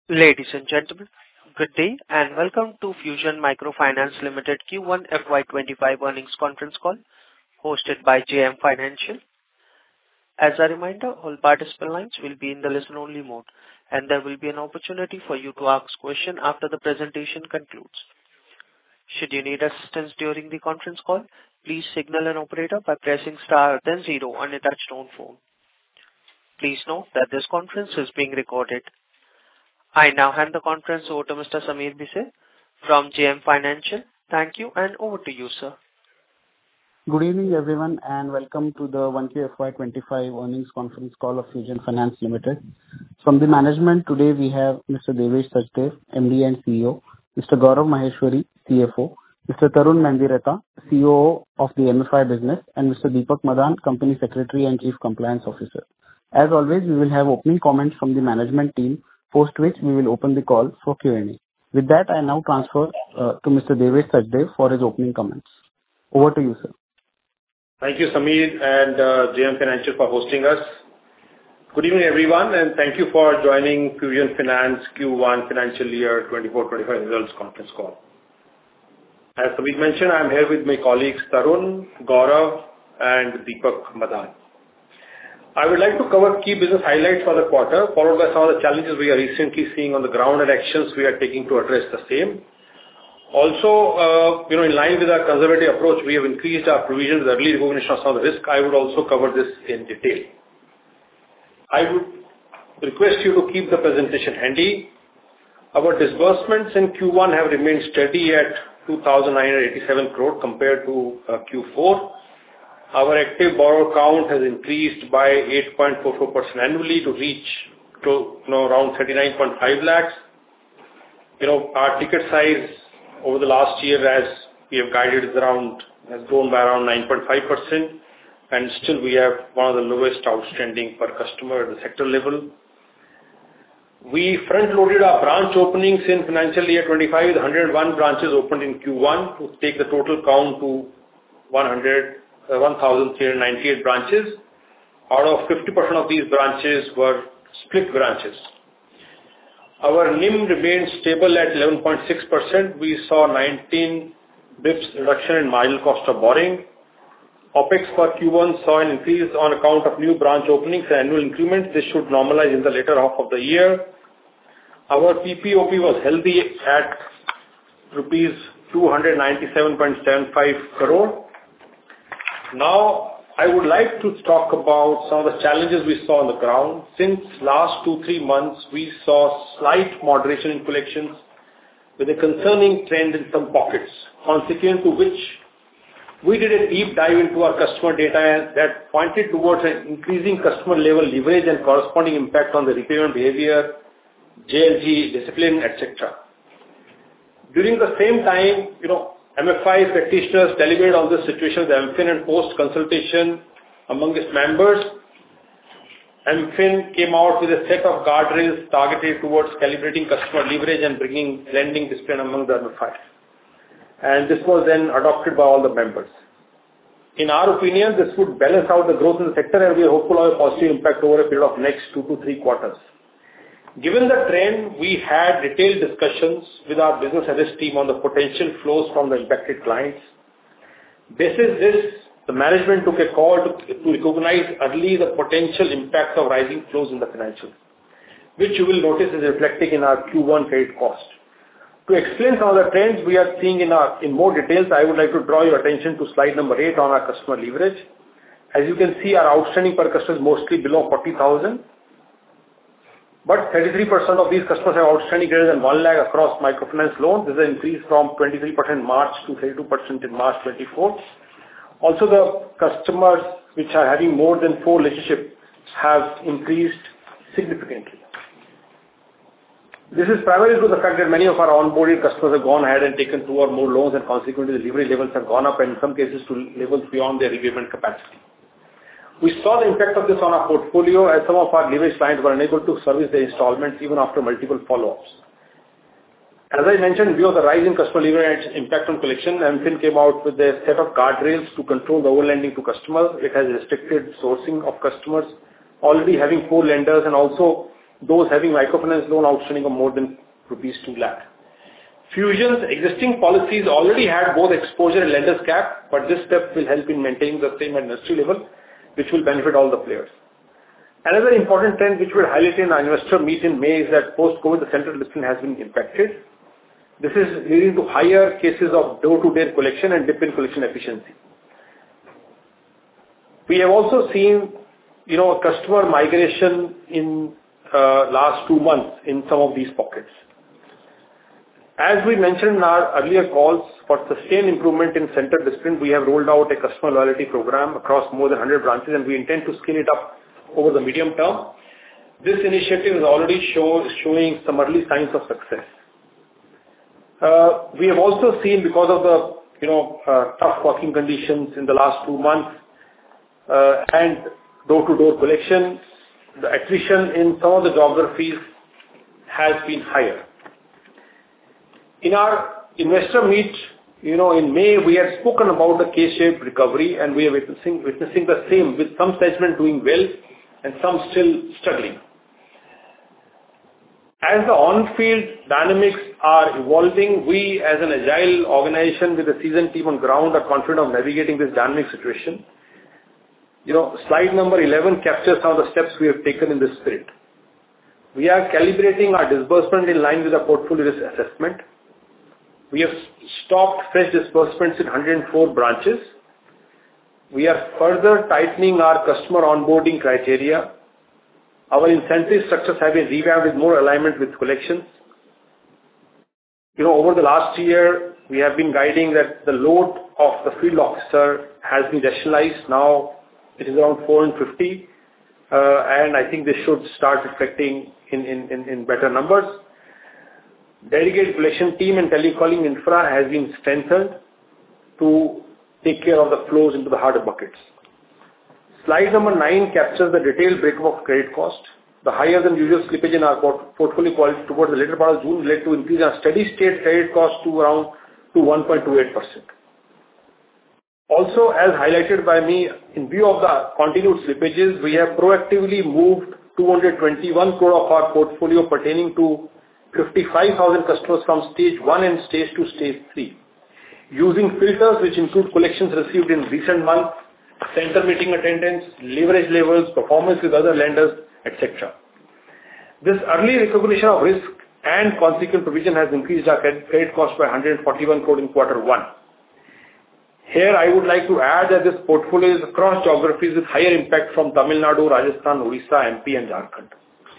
Ladies and gentlemen, good day and welcome to Fusion Microfinance Limited Q1 FY25 earnings conference call hosted by JM Financial. As a reminder, all participant lines will be in the listen-only mode, and there will be an opportunity for you to ask questions after the presentation concludes. Should you need assistance during the conference call, please signal an operator by pressing star then zero on a touch-tone phone. Please note that this conference is being recorded. I now hand the conference over to Mr. Sameer Bhise from JM Financial. Thank you, and over to you, sir. Good evening, everyone, and welcome to the 1Q FY25 earnings conference call of Fusion Finance Limited. From the management, today we have Mr. Devesh Sachdev, MD and CEO, Mr. Gaurav Maheshwari, CFO, Mr. Tarun Mendiratta, COO of the MFI business, and Mr. Deepak Madan, Company Secretary and Chief Compliance Officer. As always, we will have opening comments from the management team, post which we will open the call for Q&A. With that, I now transfer to Mr. Devesh Sachdev for his opening comments. Over to you, sir. Thank you, Sameer and JM Financial for hosting us. Good evening, everyone, and thank you for joining Fusion Finance Q1 financial year 24-25 results conference call. As Sameer mentioned, I am here with my colleagues Tarun, Gaurav, and Deepak Madan. I would like to cover key business highlights for the quarter, followed by some of the challenges we are recently seeing on the ground and actions we are taking to address the same. Also, in line with our conservative approach, we have increased our provisions, early recognition of some of the risk. I would also cover this in detail. I would request you to keep the presentation handy. Our disbursements in Q1 have remained steady at 2,987 crore compared to Q4. Our active borrower count has increased by 8.44% annually to reach around 39.5 lakhs. Our ticket size over the last year, as we have guided, has grown by around 9.5%, and still we have one of the lowest outstanding per customer at the sector level. We front-loaded our branch openings in financial year 25 with 101 branches opened in Q1 to take the total count to 1,398 branches. Out of 50% of these branches were split branches. Our NIM remained stable at 11.6%. We saw 19 bips reduction in marginal cost of borrowing. OPEX for Q1 saw an increase on account of new branch openings and annual increments. This should normalize in the later half of the year. Our PPOP was healthy at rupees 297.75 crore. Now, I would like to talk about some of the challenges we saw on the ground. Since last 2-3 months, we saw slight moderation in collections with a concerning trend in some pockets, consequent to which we did a deep dive into our customer data that pointed towards an increasing customer level leverage and corresponding impact on the repayment behavior, JLG, discipline, etc. During the same time, MFI practitioners deliberated on this situation with MFIN and post-consultation among its members. MFIN came out with a set of guardrails targeted towards calibrating customer leverage and bringing lending discipline among the MFI. And this was then adopted by all the members. In our opinion, this would balance out the growth in the sector and we are hopeful of a positive impact over a period of next 2 to 3 quarters. Given the trend, we had detailed discussions with our business analyst team on the potential flows from the impacted clients. Basis this, the management took a call to recognize early the potential impact of rising flows in the financials, which you will notice is reflecting in our Q1 credit cost. To explain some of the trends we are seeing in more details, I would like to draw your attention to slide number 8 on our customer leverage. As you can see, our outstanding per customer is mostly below 40,000. But 33% of these customers have outstanding greater than 1 lakh across microfinance loans. This is an increase from 23% in March to 32% in March 24. Also, the customers which are having more than 4 relationships have increased significantly. This is primarily due to the fact that many of our onboarded customers have gone ahead and taken 2 or more loans, and consequently the leverage levels have gone up and in some cases to levels beyond their repayment capacity. We saw the impact of this on our portfolio as some of our leverage clients were unable to service their installments even after multiple follow-ups. As I mentioned, in view of the rise in customer leverage and its impact on collection, MFIN came out with a set of guardrails to control the overlending to customers. It has restricted sourcing of customers already having 4 lenders and also those having microfinance loan outstanding of more than rupees 2 lakh. Fusion's existing policies already had both exposure and lenders cap, but this step will help in maintaining the same at industry level, which will benefit all the players. Another important trend which we'll highlight in our investor meet in May is that post-COVID, the central discipline has been impacted. This is leading to higher cases of door-to-door collection and dip in collection efficiency. We have also seen, customer migration in last 2 months in some of these pockets. As we mentioned in our earlier calls, for sustained improvement in center discipline, we have rolled out a customer loyalty program across more than 100 branches, and we intend to scale it up over the medium term. This initiative is already showing some early signs of success. We have also seen, because of the tough working conditions in the last 2 months and door-to-door collection, the attrition in some of the geographies has been higher. In our investor meet, in May, we had spoken about the K-shaped recovery, and we are witnessing the same, with some segment doing well and some still struggling. As the on-field dynamics are evolving, we as an agile organization with a seasoned team on ground are confident of navigating this dynamic situation. Slide number 11 captures some of the steps we have taken in this spirit. We are calibrating our disbursement in line with the portfolio risk assessment. We have stopped fresh disbursements in 104 branches. We are further tightening our customer onboarding criteria. Our incentive structures have been revamped with more alignment with collections. Over the last year, we have been guiding that the load of the field officer has been rationalized. Now it is around 450, and I think this should start reflecting in better numbers. Dedicated collection team and telecalling infra has been strengthened to take care of the flows into the harder buckets. Slide number 9 captures the detailed breakup of credit cost. The higher than usual slippage in our portfolio quality towards the later part of June led to increase in our steady state credit cost to around 1.28%. Also, as highlighted by me, in view of the continued slippages, we have proactively moved 221 crore of our portfolio pertaining to 55,000 customers from stage 1 and stage 2, stage 3. Using filters which include collections received in recent months, center meeting attendance, leverage levels, performance with other lenders, etc. This early recognition of risk and consequent provision has increased our credit cost by 141 crore in Q1. Here, I would like to add that this portfolio is across geographies with higher impact from Tamil Nadu, Rajasthan, Odisha, MP, and Jharkhand.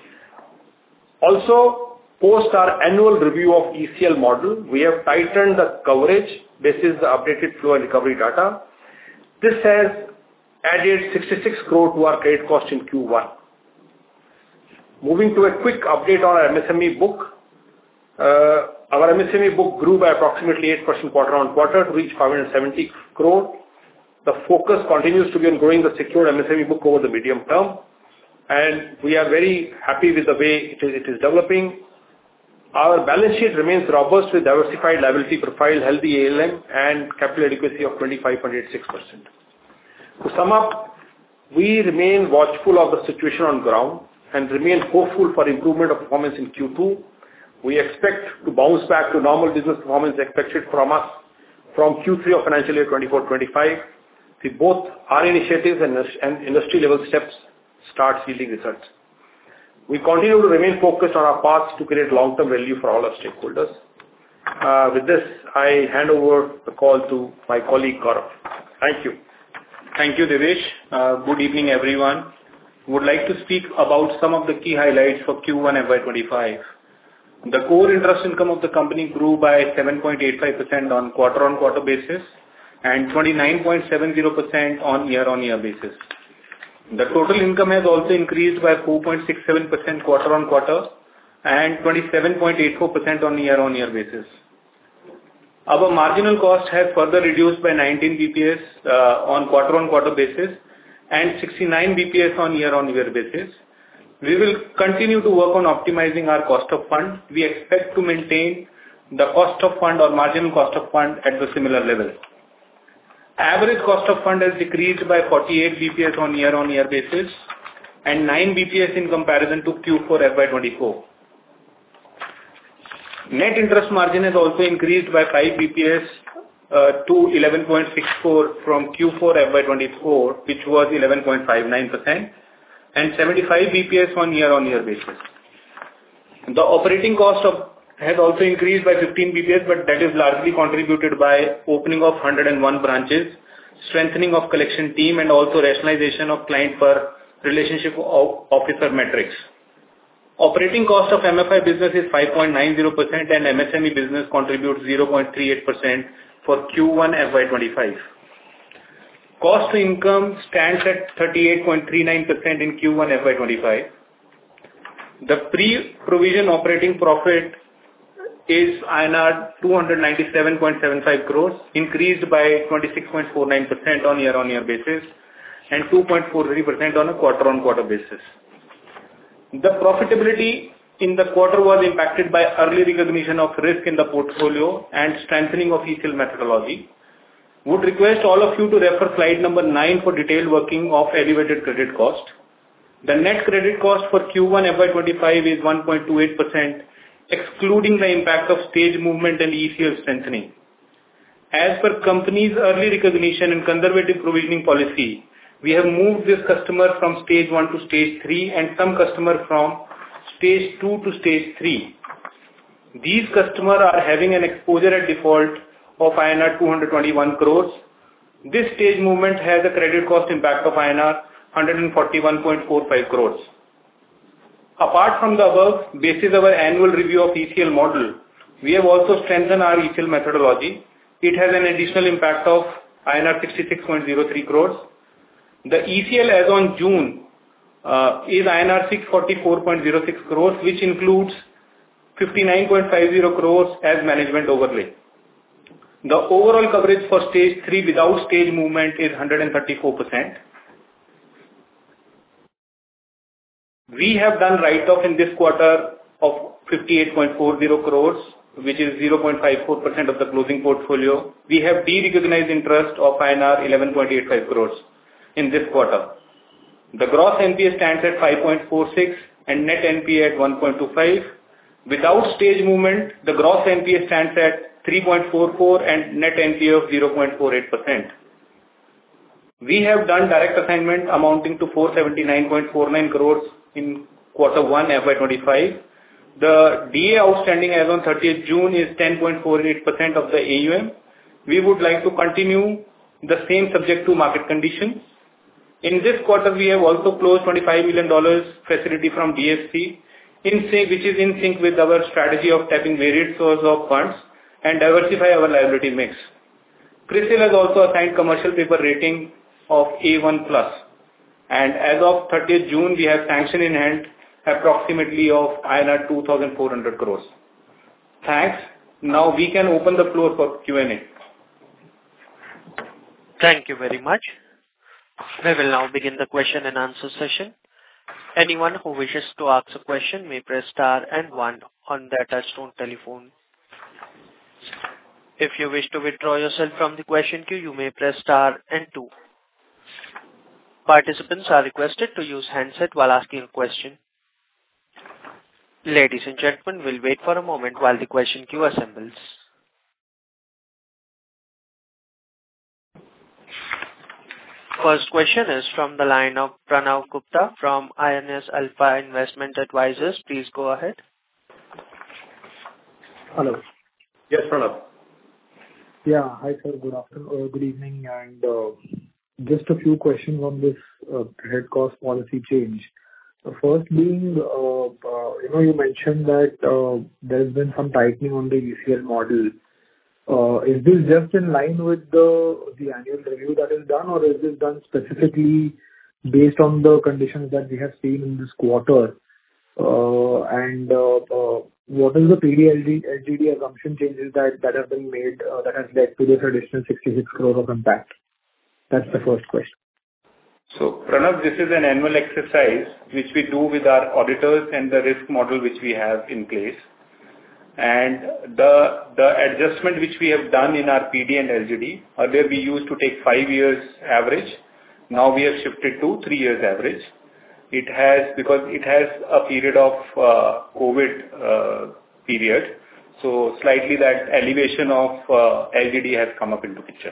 Also, post our annual review of ECL model, we have tightened the coverage basis the updated flow and recovery data. This has added 66 crore to our credit cost in Q1. Moving to a quick update on our MSME book. Our MSME book grew by approximately 8% quarter-on-quarter to reach 570 crore. The focus continues to be on growing the secured MSME book over the medium term, and we are very happy with the way it is developing. Our balance sheet remains robust with diversified liability profile, healthy ALM, and capital adequacy of 25.86%. To sum up, we remain watchful of the situation on ground and remain hopeful for improvement of performance in Q2. We expect to bounce back to normal business performance expected from us from Q3 of financial year 24-25. See both our initiatives and industry level steps start yielding results. We continue to remain focused on our path to create long-term value for all our stakeholders. With this, I hand over the call to my colleague Gaurav. Thank you. Thank you, Devesh. Good evening, everyone. Would like to speak about some of the key highlights for Q1 FY25. The core interest income of the company grew by 7.85% on quarter-on-quarter basis and 29.70% on year-on-year basis. The total income has also increased by 4.67% quarter-on-quarter and 27.84% on year-on-year basis. Our marginal cost has further reduced by 19 bps on quarter-on-quarter basis and 69 bps on year-on-year basis. We will continue to work on optimizing our cost of fund. We expect to maintain the cost of fund or marginal cost of fund at the similar level. Average cost of fund has decreased by 48 bps on year-on-year basis. and 9 BPS in comparison to Q4 FY24. Net interest margin has also increased by 5 BPS to 11.64 from Q4 FY24, which was 11.59%, and 75 BPS on year-on-year basis. The operating cost has also increased by 15 BPS, but that is largely contributed by opening of 101 branches, strengthening of collection team, and also rationalization of client per relationship officer metrics. Operating cost of MFI business is 5.90% and MSME business contributes 0.38% for Q1 FY25. Cost to income stands at 38.39% in Q1 FY25. The pre-provision operating profit is INR 297.75 crores, increased by 26.49% on year-on-year basis and 2.43% on a quarter-on-quarter basis. The profitability in the quarter was impacted by early recognition of risk in the portfolio and strengthening of ECL methodology. Would request all of you to refer slide number 9 for detailed working of elevated credit cost. The net credit cost for Q1 FY25 is 1.28%, excluding the impact of stage movement and ECL strengthening. As per company's early recognition and conservative provisioning policy, we have moved this customer from stage 1 to stage 3 and some customer from stage 2 to stage 3. These customers are having an exposure at default of INR 221 crores. This stage movement has a credit cost impact of INR 141.45 crores. Apart from the above, basis our annual review of ECL model, we have also strengthened our ECL methodology. It has an additional impact of INR 66.03 crores. The ECL as on June is INR 644.06 crores, which includes 59.50 crores as management overlay. The overall coverage for stage 3 without stage movement is 134%. We have done write-off in this quarter of 58.40 crores, which is 0.54% of the closing portfolio. We have de-recognized interest of INR 11.85 crores in this quarter. The gross NPA stands at 5.46 and net NPA at 1.25. Without stage movement, the gross NPA stands at 3.44 and net NPA of 0.48%. We have done direct assignment amounting to 479.49 crores in quarter 1 FY25. The DA outstanding as on 30th June is 10.48% of the AUM. We would like to continue the same subject to market conditions. In this quarter, we have also closed $25 million facility from DFC, which is in sync with our strategy of tapping varied sources of funds and diversify our liability mix. CRISIL has also assigned commercial paper rating of A1+. And as of 30th June, we have sanction in hand approximately of INR 2,400 crores. Thanks. Now we can open the floor for Q&A. Thank you very much. We will now begin the question and answer session. Anyone who wishes to ask a question may press star and 1 on their touchtone telephone. If you wish to withdraw yourself from the question queue, you may press star and 2. Participants are requested to use handset while asking a question. Ladies and gentlemen, we'll wait for a moment while the question queue assembles. First question is from the line of Pranav Gupta from INS Alpha Investment Advisors. Please go ahead. Hello. Yes, Pranav. Yeah. Hi, sir. Good afternoon. Good evening. And just a few questions on this credit cost policy change. The first being, you mentioned that there's been some tightening on the ECL model. Is this just in line with the annual review that is done, or is this done specifically based on the conditions that we have seen in this quarter? And what is the PD LGD assumption changes that have been made that has led to this additional 66 crore of impact? That's the first question. So, Pranav, this is an annual exercise which we do with our auditors and the risk model which we have in place. And the adjustment which we have done in our PD and LGD, earlier we used to take 5 years average. Now we have shifted to 3 years average. because it has a period of COVID period. So slightly that elevation of LGD has come up into picture.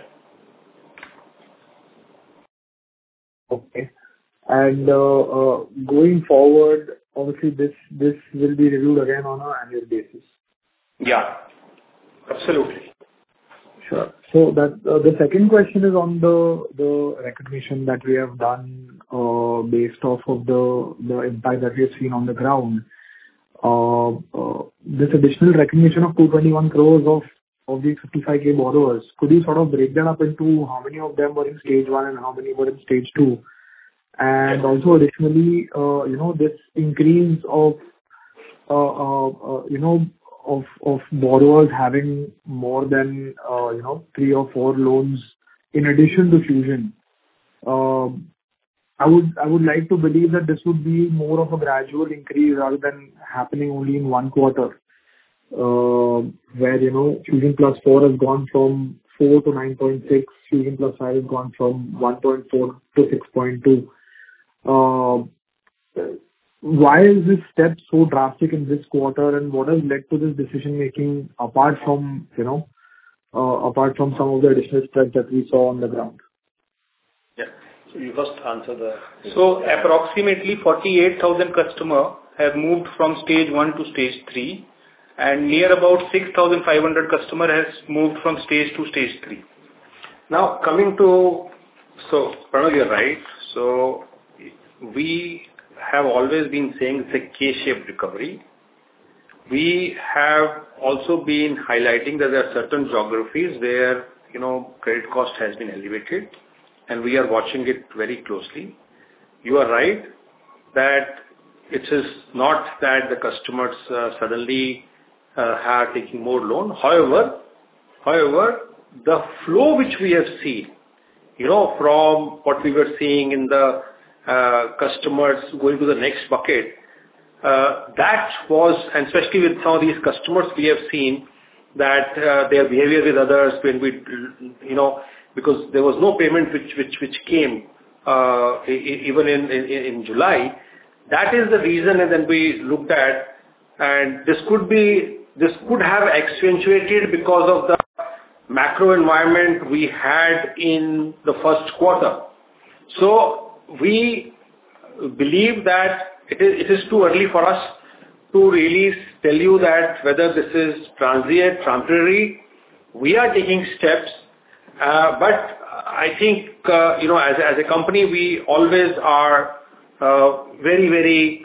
Okay. And going forward, obviously this will be reviewed again on an annual basis. Yeah, absolutely. Sure. So that the second question is on the recognition that we have done based off of the impact that we have seen on the ground. This additional recognition of 221 crores of the 55K borrowers, could you sort of break that up into how many of them were in stage 1 and how many were in stage 2? And also additionally, this increase of borrowers having more than 3 or 4 loans in addition to Fusion. I would like to believe that this would be more of a gradual increase rather than happening only in one quarter, where Fusion Plus 4 has gone from 4 to 9.6, Fusion Plus 5 has gone from 1.4 to 6.2. Why is this step so drastic in this quarter, and what has led to this decision making apart from some of the additional stress that we saw on the ground? Yeah. So you first answer the... So approximately 48,000 customers have moved from stage 1 to stage 3, and near about 6,500 customers has moved from stage 2 to stage 3. Now coming to... So Pranav, you're right. So we have always been saying it's a K-shaped recovery. We have also been highlighting that there are certain geographies where, credit cost has been elevated, and we are watching it very closely. You are right that it is not that the customers suddenly are taking more loan. However, the flow which we have seen, from what we were seeing in the customers going to the next bucket, that was, and especially with some of these customers, we have seen that their behavior with others when we, because there was no payment which came even in July. That is the reason, and then we looked at, and this could have accentuated because of the macro environment we had in the first quarter. So we believe that it is too early for us to really tell you that whether this is transient, temporary. We are taking steps, but I think, as a company, we always are very, very,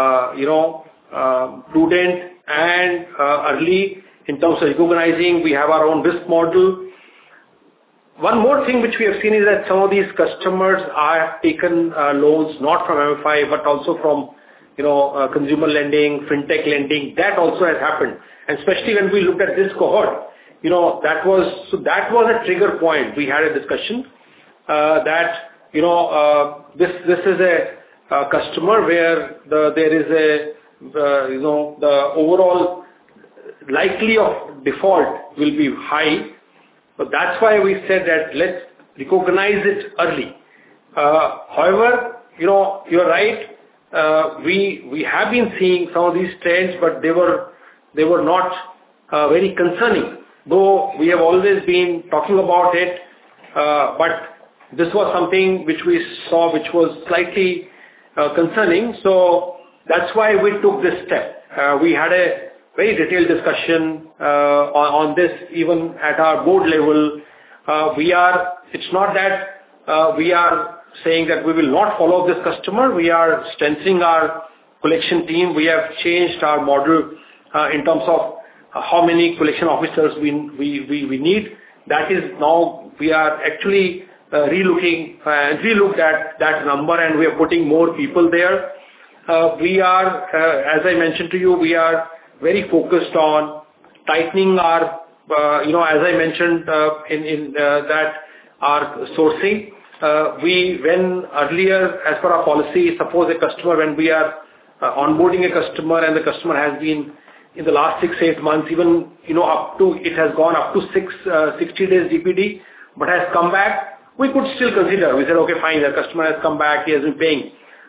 prudent and early in terms of recognizing. We have our own risk model. One more thing which we have seen is that some of these customers are taken loans not from MFI but also from consumer lending, fintech lending. That also has happened, and especially when we looked at this cohort, that was a trigger point. We had a discussion that this is a customer where there is the overall likely of default will be high. So that's why we said that let's recognize it early. However, you're right. We have been seeing some of these trends, but they were not very concerning. Though we have always been talking about it, but this was something which we saw which was slightly concerning. So that's why we took this step. We had a very detailed discussion on this, even at our board level. It's not that we are saying that we will not follow this customer. We are strengthening our collection team. We have changed our model in terms of how many collection officers we need. That is now we are actually relooked at that number, and we are putting more people there. We are, as I mentioned to you, we are very focused on tightening our, as I mentioned in that our sourcing. When earlier, as per our policy, suppose a customer, when we are onboarding a customer and the customer has been in the last 6-8 months, even up to it has gone up to 60 days DPD, but has come back, we could still consider. We said, okay, fine, the customer has come back, he has been paying.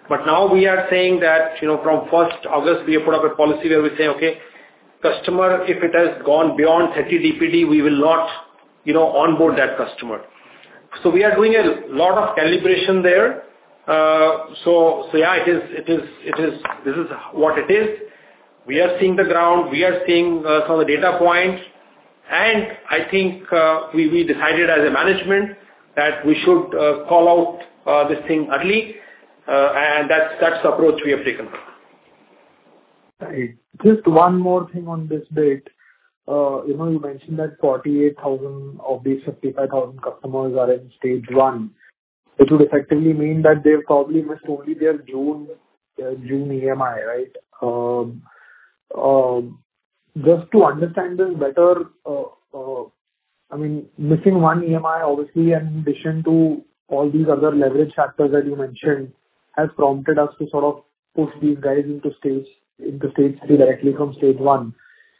But now we are saying that, from 1st August, we have put up a policy where we say, okay, customer, if it has gone beyond 30 DPD, we will not, onboard that customer. So we are doing a lot of calibration there. So yeah, this is what it is. We are seeing the ground, we are seeing some of the data points, and I think we decided as a management that we should call out this thing early, and that's the approach we have taken. Right. Just one more thing on this bit. You mentioned that 48,000 of these 55,000 customers are in stage 1, which would effectively mean that they've probably missed only their June EMI, right? Just to understand this better, I mean, missing one EMI, obviously, and in addition to all these other leverage factors that you mentioned, has prompted us to sort of push these guys into stage 3 directly from stage 1.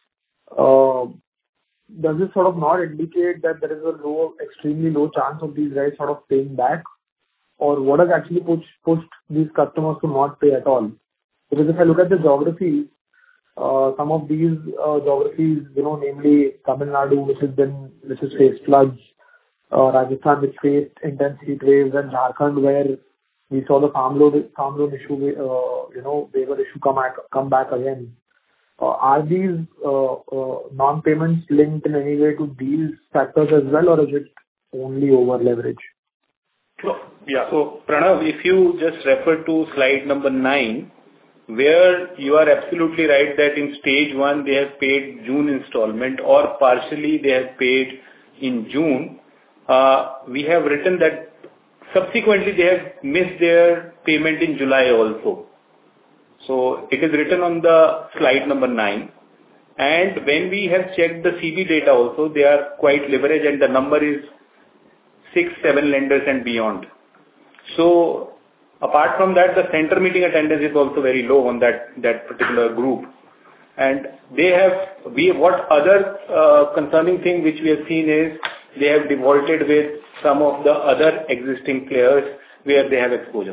Does this sort of not indicate that there is a extremely low chance of these guys sort of paying back? Or what has actually pushed these customers to not pay at all? Because if I look at the geographies, some of these geographies, namely Tamil Nadu, which has faced floods, Rajasthan, which faced intense heat waves, and Jharkhand, where we saw the farm loan issue, waiver issue come back again. Are these non-payments linked in any way to these factors as well, or is it only over leverage? Yeah. So, Pranav, if you just refer to slide number 9, where you are absolutely right that in stage 1 they have paid June installment or partially they have paid in June, we have written that subsequently they have missed their payment in July also. So it is written on the slide number 9. And when we have checked the CB data also, they are quite leveraged and the number is 6-7 lenders and beyond. So apart from that, the center meeting attendance is also very low on that particular group. And what other concerning thing which we have seen is they have defaulted with some of the other existing players where they have exposure.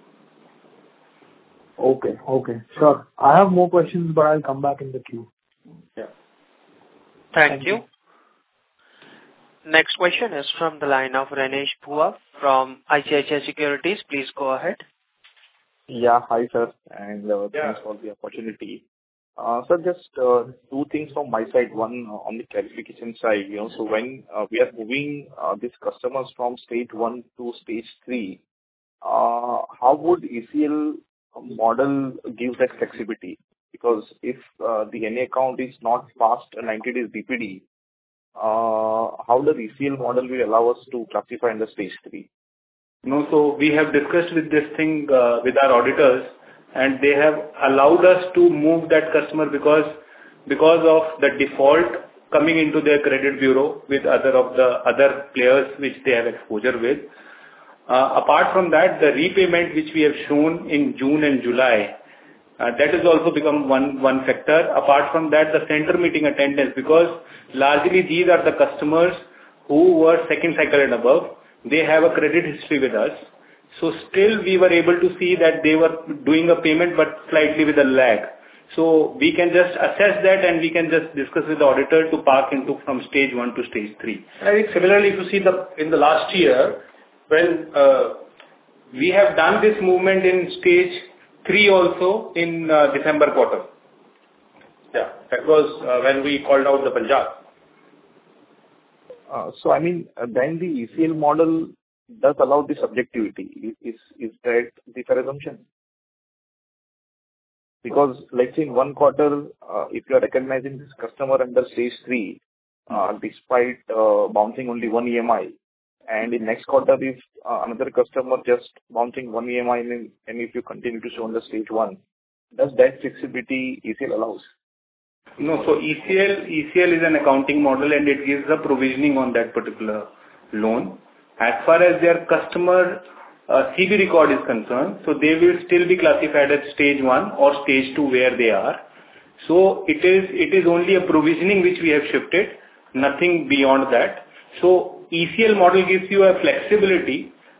Okay, sure. I have more questions, but I'll come back in the queue. Yeah. Thank you. Next question is from the line of Renish Bhuva from ICICI Securities. Please go ahead. Yeah, hi sir, and thanks for the opportunity. Sir, just two things from my side. One on the clarification side. So when we are moving these customers from stage 1 to stage 3, how would ECL model give that flexibility? Because if the NA account is not past 90 days DPD, how the ECL model will allow us to classify in the stage 3? No, so we have discussed with this thing with our auditors, and they have allowed us to move that customer because of the default coming into their credit bureau with other players which they have exposure with. Apart from that, the repayment which we have shown in June and July, that has also become one factor. Apart from that, the center meeting attendance, because largely these are the customers who were second cycle and above. They have a credit history with us. So still we were able to see that they were doing a payment but slightly with a lag. So we can just assess that and we can just discuss with the auditor to park into from stage 1 to stage 3. I think similarly, if you see in the last year, when we have done this movement in stage 3 also in December quarter. Yeah, that was when we called out the Punjab. So I mean, then the ECL model does allow the subjectivity. Is that the fair assumption? Because let's say in one quarter, if you are recognizing this customer under stage 3, despite bouncing only one EMI, and in next quarter, if another customer just bouncing one EMI and if you continue to show on the stage 1, does that flexibility ECL allows? No, so ECL is an accounting model and it gives a provisioning on that particular loan. As far as their customer CB record is concerned, so they will still be classified as stage 1 or stage 2 where they are. So it is only a provisioning which we have shifted, nothing beyond that. So ECL model gives you a flexibility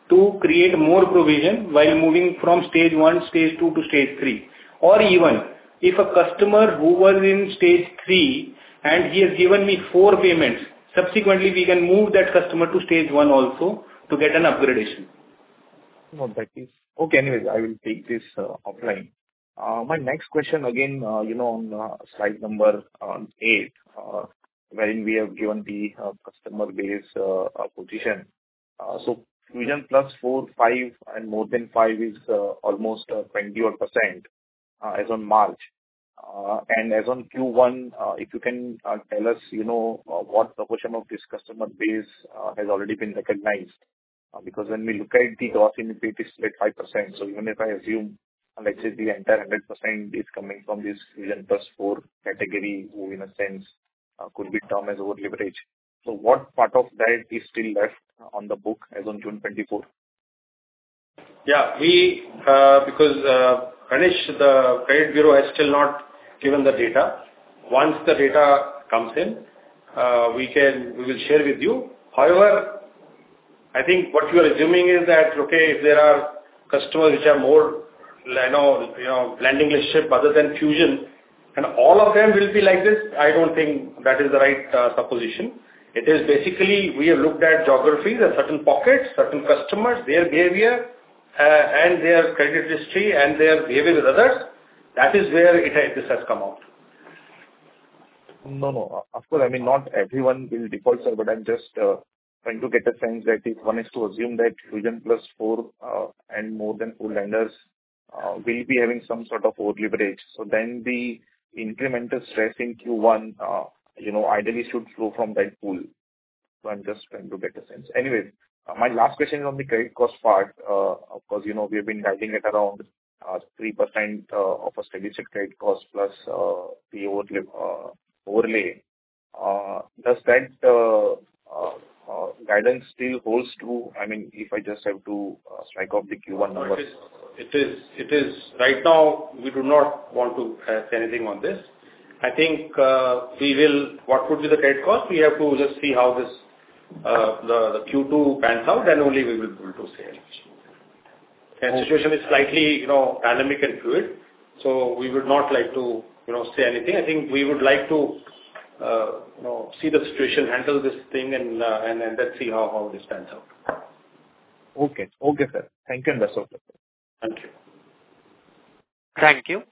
to create more provision while moving from stage 1, stage 2 to stage 3. Or even if a customer who was in stage 3 and he has given me 4 payments, subsequently we can move that customer to stage 1 also to get an upgradation. No, that is okay. Anyways, I will take this offline. My next question again, on slide number 8, wherein we have given the customer base position. So Fusion plus 4, 5, and more than 5 is almost 20% as on March. And as on Q1, if you can tell us, what proportion of this customer base has already been recognized. Because when we look at the gross NPA, it is at 5%. So even if I assume, let's say the entire 100% is coming from this Fusion plus 4 category, who in a sense could be termed as over leverage. So what part of that is still left on the book as on June 24? Yeah, because Ganesh, the credit bureau has still not given the data. Once the data comes in, we will share with you. However, I think what you are assuming is that, okay, if there are customers which are more, blending relationship other than Fusion, and all of them will be like this, I don't think that is the right supposition. It is basically, we have looked at geographies and certain pockets, certain customers, their behavior, and their credit history and their behavior with others. That is where this has come out. No. Of course, I mean, not everyone will default, sir, but I'm just trying to get a sense that if one is to assume that Fusion plus 4 and more than 4 lenders will be having some sort of over leverage, so then the incremental stress in Q1, ideally should flow from that pool. So I'm just trying to get a sense. Anyways, my last question is on the credit cost part. Of course, we have been guiding at around 3% of a steady state credit cost plus the overlay. Does that guidance still holds true? I mean, if I just have to strike off the Q1 numbers. It is. Right now, we do not want to say anything on this. I think what would be the credit cost? We have to just see how this, the Q2 pans out, then only we will be able to say anything. The situation is slightly, dynamic and fluid, so we would not like to, say anything. I think we would like to, see the situation, handle this thing, and let's see how this pans out. Okay, sir. Thank you, and that's all. Thank you. Thank you.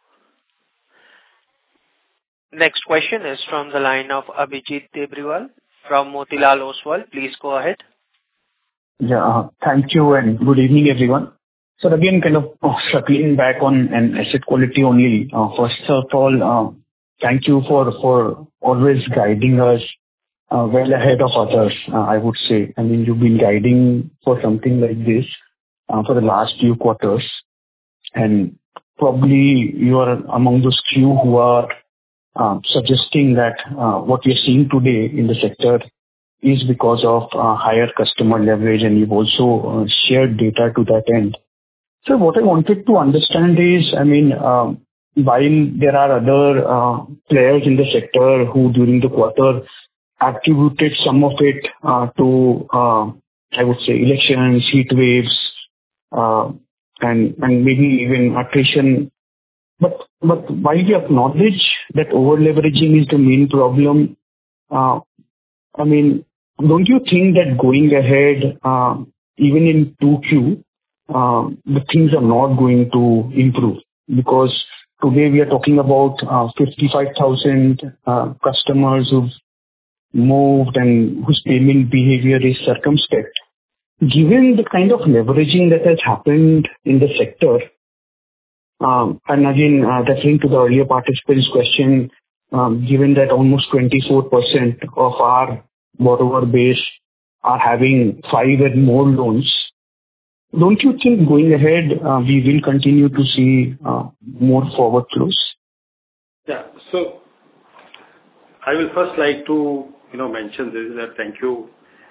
Next question is from the line of Abhijit Tibrewal from Motilal Oswal. Please go ahead. Yeah, thank you, and good evening, everyone. So again, kind of circling back on an asset quality only. First of all, thank you for always guiding us well ahead of others, I would say. I mean, you've been guiding for something like this for the last few quarters, and probably you are among those few who are suggesting that what we are seeing today in the sector is because of higher customer leverage, and you've also shared data to that end. So what I wanted to understand is, I mean, while there are other players in the sector who during the quarter attributed some of it to, I would say, elections, heat waves, and maybe even attrition. But while we acknowledge that over-leveraging is the main problem, I mean, don't you think that going ahead, even in 2Q, the things are not going to improve? Because today we are talking about 55,000 customers who've moved and whose payment behavior is circumspect. Given the kind of leveraging that has happened in the sector, and again, referring to the earlier participant's question, given that almost 24% of our borrower base are having 5 and more loans, don't you think going ahead we will continue to see more forward flows? Yeah. So I will first like to mention this, that thank you.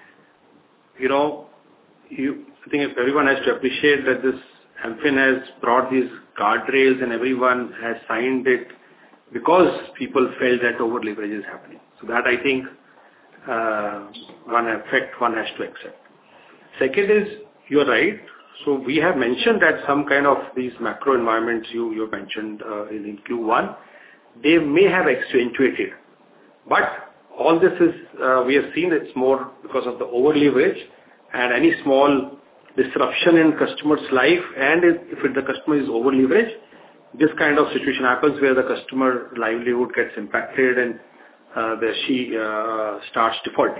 I think if everyone has to appreciate that this MFIN has brought these guardrails and everyone has signed it because people felt that over leverage is happening. So that I think one has to accept. Second is, you're right. So we have mentioned that some kind of these macro environments you mentioned in Q1, they may have accentuated. But all this is, we have seen it's more because of the over leverage and any small disruption in customer's life, and if the customer is over leveraged, this kind of situation happens where the customer livelihood gets impacted and she starts defaulting.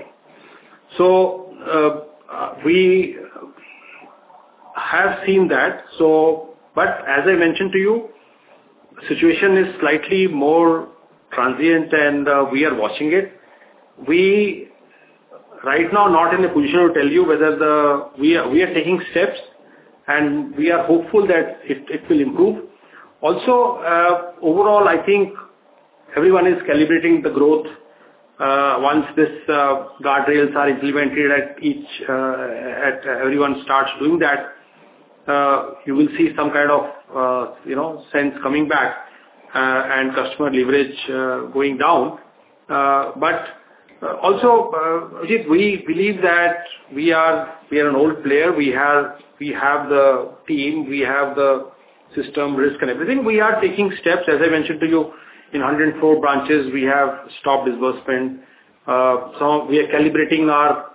So we have seen that. So, but as I mentioned to you, situation is slightly more transient, and we are watching it. We right now not in a position to tell you whether we are taking steps, and we are hopeful that it will improve. Also, overall, I think everyone is calibrating the growth. Once this guardrails are implemented at everyone starts doing that, you will see some kind of sense coming back and customer leverage going down. But also, Ajit, we believe that we are an old player. We have the team, we have the system, risk and everything. We are taking steps, as I mentioned to you, in 104 branches, we have stopped disbursement. So we are calibrating our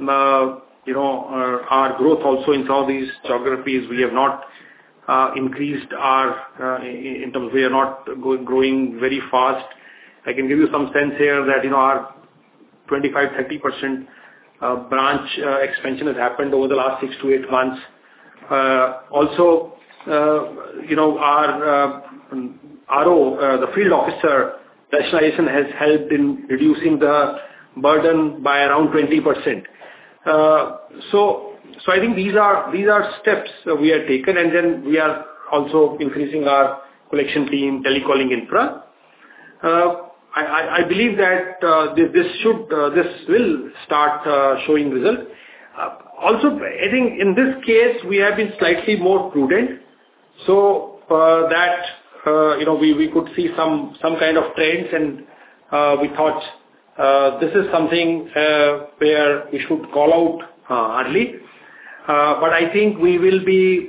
growth also in some of these geographies. We have not increased our in terms, we are not growing very fast. I can give you some sense here that our 25-30% branch expansion has happened over the last 6 to 8 months. Also, our RO, the field officer rationalization has helped in reducing the burden by around 20%. So I think these are steps we have taken, and then we are also increasing our collection team, telecalling infra. I believe that this will start showing results. Also, I think in this case we have been slightly more prudent, so that we could see some kind of trends, and we thought this is something where we should call out early. But I think we will be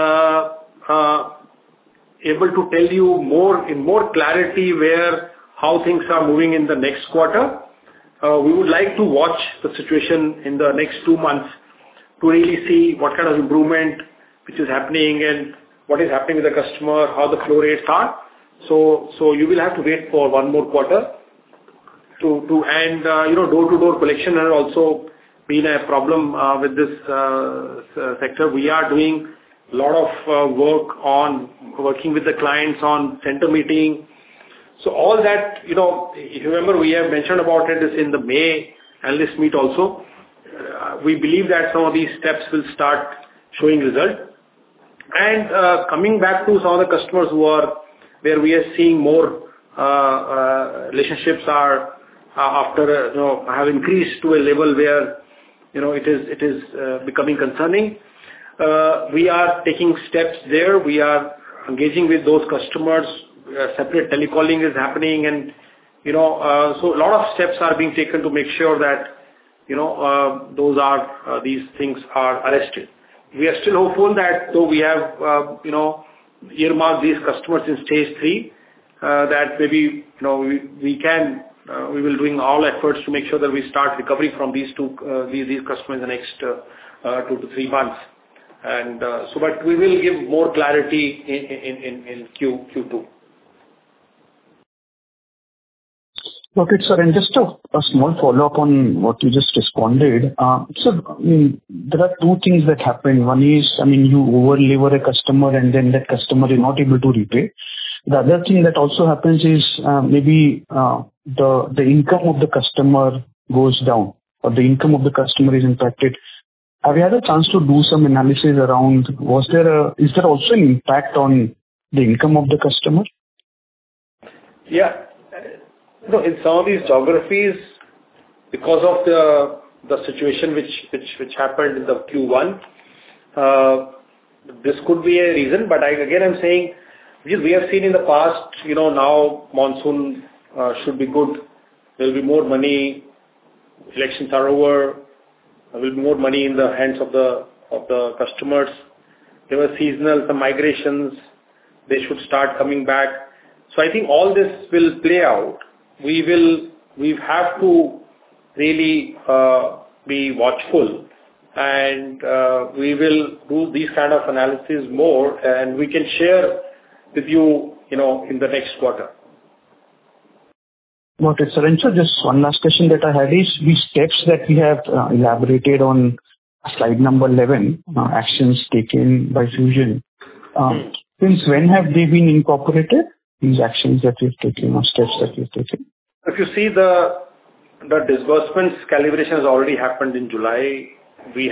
able to tell you in more clarity how things are moving in the next quarter. We would like to watch the situation in the next 2 months to really see what kind of improvement which is happening and what is happening with the customer, how the flow rates are. So you will have to wait for 1 more quarter and door-to-door collection has also been a problem with this sector. We are doing a lot of work on working with the clients on center meeting. So all that, if you remember, we have mentioned about it is in the May analyst meet also. We believe that some of these steps will start showing result. And coming back to some of the customers where we are seeing more relationships are after have increased to a level where it is becoming concerning. We are taking steps there. We are engaging with those customers. Separate telecalling is happening, and so a lot of steps are being taken to make sure that these things are arrested. We are still hopeful that though we have earmarked these customers in stage 3, that maybe we will doing all efforts to make sure that we start recovering from these customers in the next 2 to 3 months. And but we will give more clarity in Q2. Okay, sir. And just a small follow-up on what you just responded. So, there are 2 things that happen. One is, you over-lever a customer and then that customer is not able to repay. The other thing that also happens is maybe the income of the customer goes down or the income of the customer is impacted. Have you had a chance to do some analysis around, is there also an impact on the income of the customer? Yeah. In some of these geographies, because of the situation which happened in the Q1, this could be a reason. But I'm saying, because we have seen in the past, now monsoon should be good. There will be more money. Elections are over. There will be more money in the hands of the the customers. There were seasonal, some migrations. They should start coming back. So I think all this will play out. We have to really be watchful, and we will do these kind of analysis more, and we can share with you, in the next quarter. Got it, sir. And so just one last question that I had is these steps that we have elaborated on slide number 11, actions taken by Fusion. Since when have they been incorporated, these actions that we've taken or steps that we've taken? If you see the disbursements calibration has already happened in July. We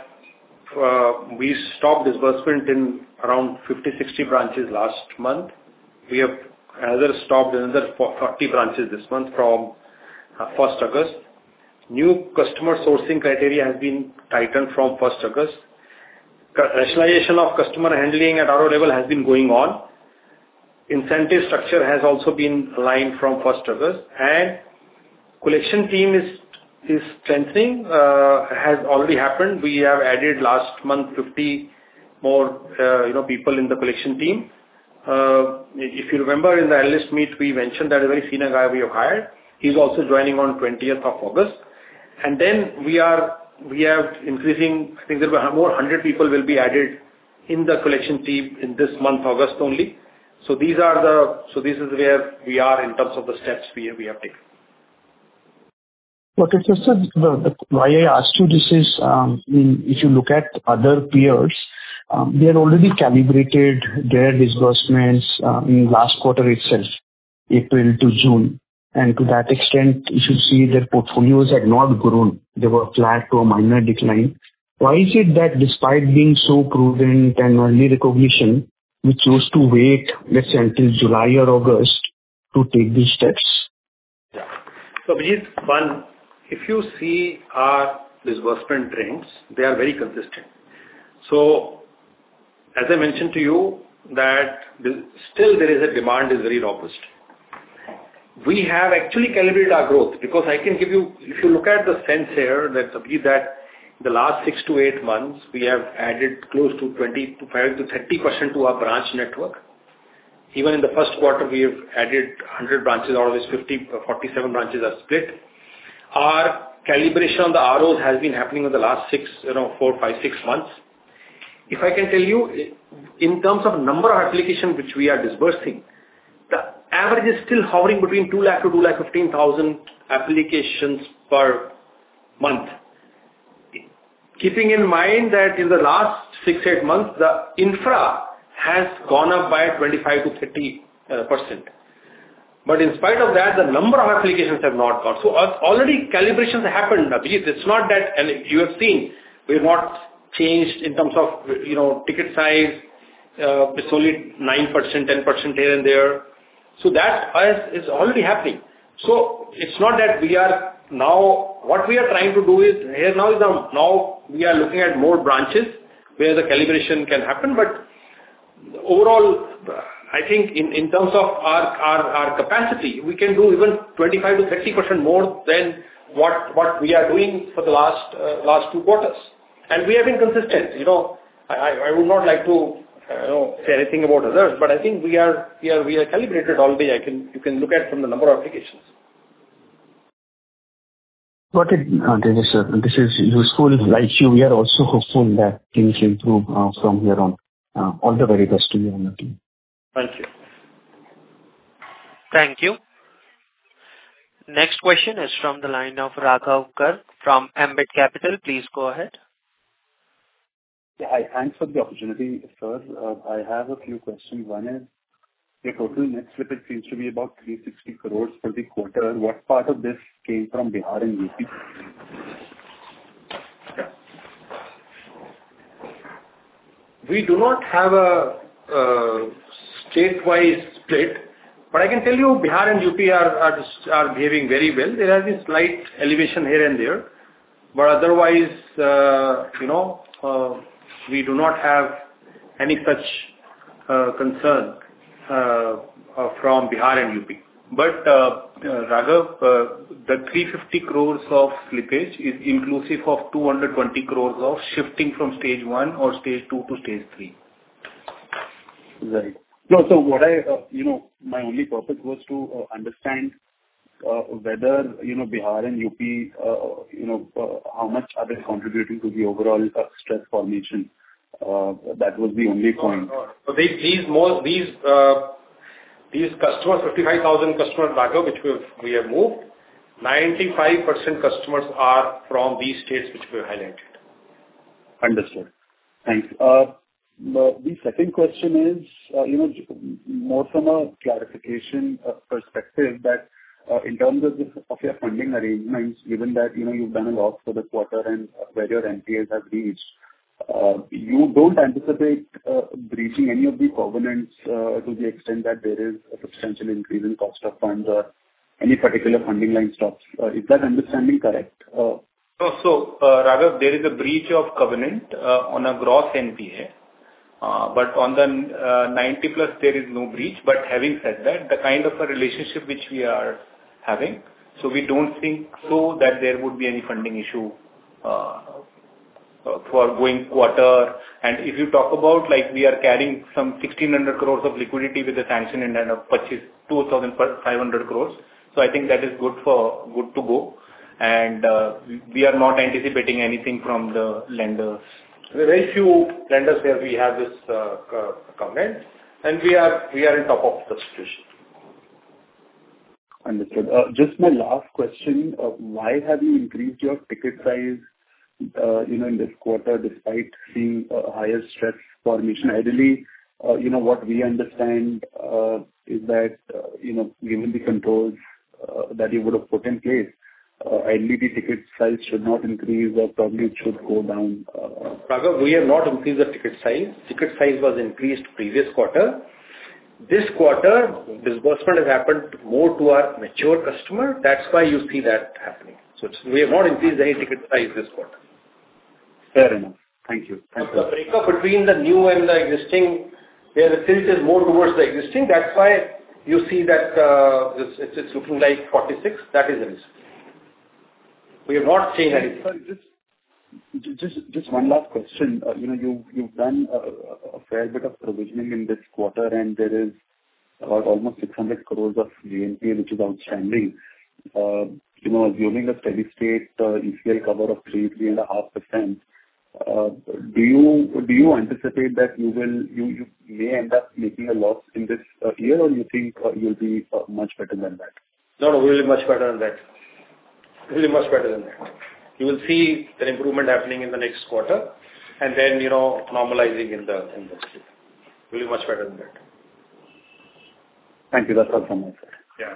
stopped disbursement in around 50-60 branches last month. We have stopped another 40 branches this month from 1st August. New customer sourcing criteria has been tightened from 1st August. Rationalization of customer handling at RO level has been going on. Incentive structure has also been aligned from 1st August. And collection team is strengthening, has already happened. We have added last month 50 more people in the collection team. If you remember in the analyst meet, we mentioned that a very senior guy we have hired. He's also joining on 20th of August. And then we have increasing, I think there were more 100 people will be added in the collection team in this month, August only. So this is where we are in terms of the steps we have taken. Okay, so sir, why I asked you this is, if you look at other peers, they had already calibrated their disbursements in last quarter itself, April to June. And to that extent, you should see their portfolios had not grown. They were flat to a minor decline. Why is it that despite being so prudent and early recognition, we chose to wait, let's say, until July or August to take these steps? Yeah. So, Vijit, one, if you see our disbursement trends, they are very consistent. So, as I mentioned to you, that still there is a demand is very robust. We have actually calibrated our growth because I can give you, if you look at the sense here, that the last 6 to 8 months, we have added close to 20 to 30% to our branch network. Even in the first quarter, we have added 100 branches, out of which 47 branches are split. Our calibration on the ROs has been happening in the last 4, 5, 6 months. If I can tell you, in terms of number of applications which we are disbursing, the average is still hovering between 2 lakh to 2,15,000 applications per month. Keeping in mind that in the last 6-8 months, the infra has gone up by 25 to 30%. But in spite of that, the number of applications have not gone. So already calibrations have happened. It's not that, and you have seen, we have not changed in terms of, ticket size. It's only 9%, 10% here and there. So that is already happening. So it's not that we are now, what we are trying to do is, here now we are looking at more branches where the calibration can happen. But overall, I think in terms of our capacity, we can do even 25 to 30% more than what we are doing for the last 2 quarters. And we have been consistent. I would not like to say anything about others, but I think we are calibrated already. You can look at from the number of applications. Got it, Devesh sir. This is useful. Like you, we are also hopeful that things improve from here on. All the very best to you and the team. Thank you. Thank you. Next question is from the line of Raghav Garg from Ambit Capital. Please go ahead. Yeah, hi. Thanks for the opportunity, sir. I have a few questions. One is, your total net slippage seems to be about 360 crores for the quarter. What part of this came from Bihar and UP? We do not have a state-wise split, but I can tell you Bihar and UP are behaving very well. There has been slight elevation here and there, but otherwise, we do not have any such concern from Bihar and UP. But Raghav, the 350 crores of slippage is inclusive of 220 crores of shifting from stage 1 or stage 2 to stage 3. Right. No, so what I, my only purpose was to understand whether, Bihar and UP, how much are they contributing to the overall stress formation. That was the only point. So these customers, 55,000 customers, Raghav, which we have moved, 95% customers are from these states which we have highlighted. Understood. Thanks. The second question is, more from a clarification perspective that in terms of your funding arrangements, given that, you've done a lot for the quarter and where your NPAs have reached, you don't anticipate breaching any of the covenants to the extent that there is a substantial increase in cost of funds or any particular funding line stops. Is that understanding correct? No. So, Raghav, there is a breach of covenant on a gross NPA. But on the 90 plus, there is no breach. But having said that, the kind of a relationship which we are having, so we don't think so that there would be any funding issue for going quarter. And if you talk about, like, we are carrying some 1,600 crores of liquidity with the sanction and a purchase 2,500 crores. So I think that is good to go. And we are not anticipating anything from the lenders. There are very few lenders where we have this covenant, and we are in top of the situation. Understood. Just my last question, why have you increased your ticket size, in this quarter despite seeing higher stress formation? Ideally, what we understand is that, given the controls that you would have put in place, ideally the ticket size should not increase or probably it should go down. Raghav, we have not increased the ticket size. Ticket size was increased previous quarter. This quarter, disbursement has happened more to our mature customer. That's why you see that happening. So we have not increased any ticket size this quarter. Fair enough. Thank you. The breakup between the new and the existing, where the tilt is more towards the existing, that's why you see that it's looking like 46. That is the reason. We have not changed anything. Sorry, just one last question. You've done a fair bit of provisioning in this quarter, and there is about almost 600 crores of GNPA which is outstanding. Assuming a steady state ECL cover of 3.5%, do you anticipate that you may end up making a loss in this year, or you think you'll be much better than that? No, we'll be much better than that. We'll be much better than that. You will see the improvement happening in the next quarter, and then normalizing in the we'll be much better than that. Thank you. That's all from my side. Yeah.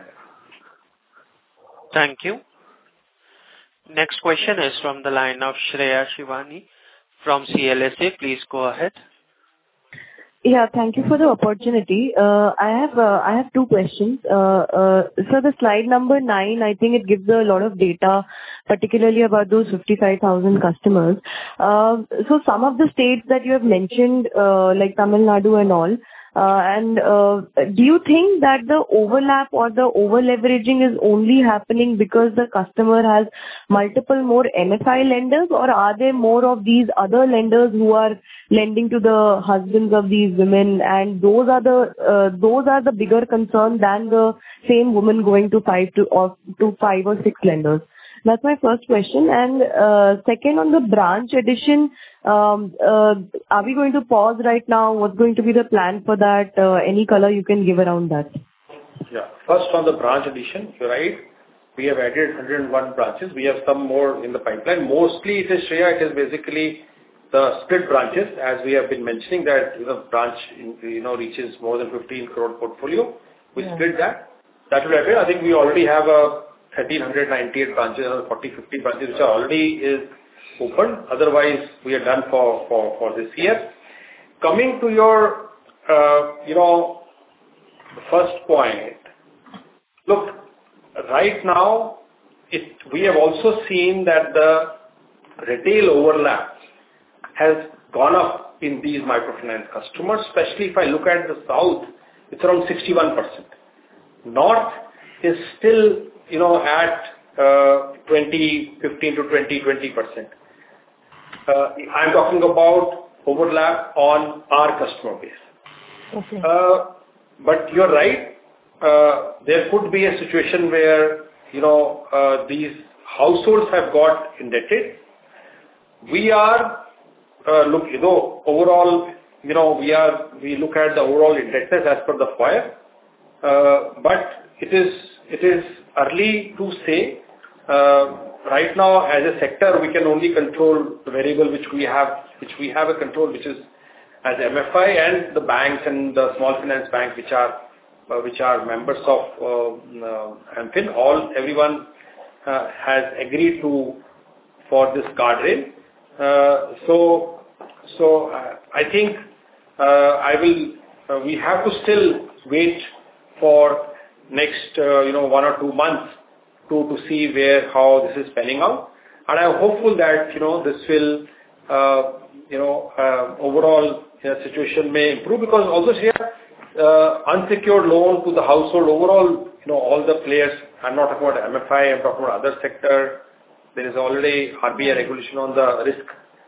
Thank you. Next question is from the line of Shreya Shivani from CLSA. Please go ahead. Yeah, thank you for the opportunity. I have two questions. So the slide number 9, I think it gives a lot of data, particularly about those 55,000 customers. So some of the states that you have mentioned, like Tamil Nadu and all, do you think that the overlap or the over-leveraging is only happening because the customer has multiple more MFI lenders, or are there more of these other lenders who are lending to the husbands of these women, and those are the bigger concern than the same woman going to 5 or 6 lenders? That's my first question. And second, on the branch addition, are we going to pause right now? What's going to be the plan for that? Any color you can give around that? Yeah. First, on the branch addition, you're right. We have added 101 branches. We have some more in the pipeline. Mostly, it is Shreya, it is basically the split branches, as we have been mentioning that branch reaches more than 15 crore portfolio. We split that. That will happen. I think we already have 1,398 branches, 40-50 branches which are already open. Otherwise, we are done for this year. Coming to your first point. Look, right now, we have also seen that the retail overlap has gone up in these microfinance customers, especially if I look at the south, it's around 61%. North, is still, at 15 to 20%. I'm talking about overlap on our customer base. Okay. But you're right. There could be a situation where, these households have got indebted. We are, overall, we look at the overall indexes as per the FOIR. But it is early to say. Right now, as a sector, we can only control the variable which we have a control, which is as MFI and the banks and the small finance bank, which are members of MFIN. Everyone has agreed for this guardrail. So I think we have to still wait for next 1 or 2 months to see how this is panning out. And I'm hopeful that this will overall situation may improve, because also here unsecured loan to the household overall, all the players, I'm not talking about MFI, I'm talking about other sector. There is already RBI regulation on the risk,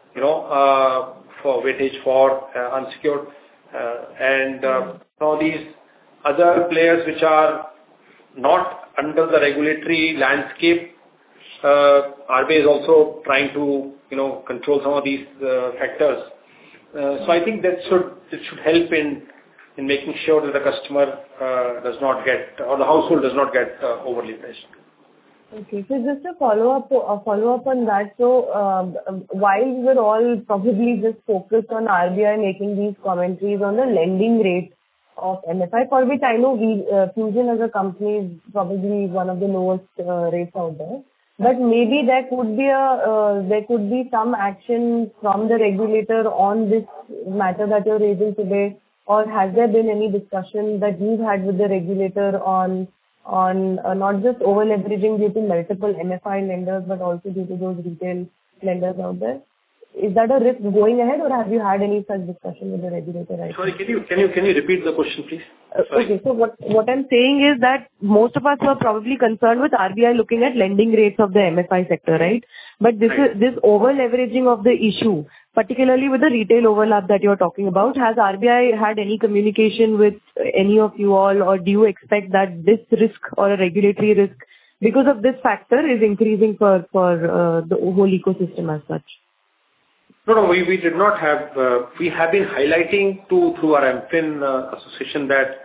for weightage for unsecured, and now these other players which are not under the regulatory landscape, RBI is also trying to control some of these factors. So I think it should help in making sure that the customer does not get, or the household does not get overly pressed. Okay. So just a follow-up on that. So, while we're all probably just focused on RBI making these commentaries on the lending rate of MFI, for which I know Fusion as a company is probably one of the lowest rates out there. But maybe there could be some action from the regulator on this matter that you're raising today, or has there been any discussion that you've had with the regulator on not just over leveraging due to multiple MFI lenders, but also due to those retail lenders out there? Is that a risk going ahead, or have you had any such discussion with the regulator right Sorry, can you repeat the question, please? Okay, so what I'm saying is that most of us were probably concerned with RBI looking at lending rates of the MFI sector, right? But this over leveraging of the issue, particularly with the retail overlap that you're talking about, has RBI had any communication with any of you all, or do you expect that this risk or a regulatory risk because of this factor is increasing for the whole ecosystem as such? No, we did not have. We have been highlighting through our MFIN association that